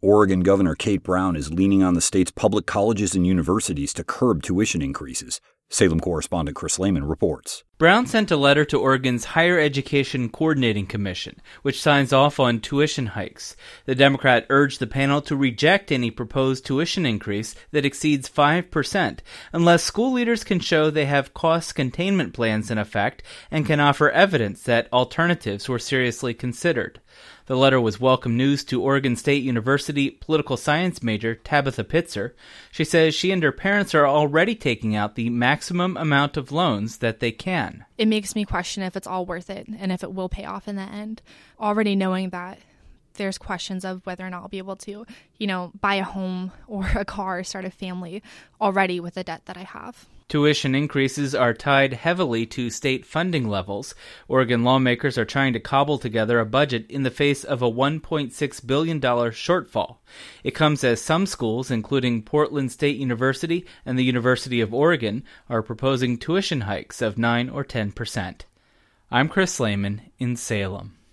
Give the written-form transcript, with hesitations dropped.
Oregon Governor Kate Brown is leaning on the state's public colleges and universities to curb tuition increases. Salem correspondent Chris Lehman reports. Brown sent a letter to Oregon's Higher Education Coordinating Commission, which signs off on tuition hikes. The Democrat urged the panel to reject any proposed tuition increase that exceeds 5%, unless school leaders can show they have cost containment plans in effect and can offer evidence that alternatives were seriously considered. The letter was welcome news to Oregon State University political science major Tabitha Pitzer. She says she and her parents are already taking out the maximum amount of loans that they can. It makes me question if it's all worth it and if it will pay off in the end. Already knowing that there's questions of whether or not I'll be able to, buy a home or a car, start a family already with the debt that I have. Tuition increases are tied heavily to state funding levels. Oregon lawmakers are trying to cobble together a budget in the face of a $1.6 billion shortfall. It comes as some schools, including Portland State University and the University of Oregon, are proposing tuition hikes of 9 or 10%. I'm Chris Lehman in Salem.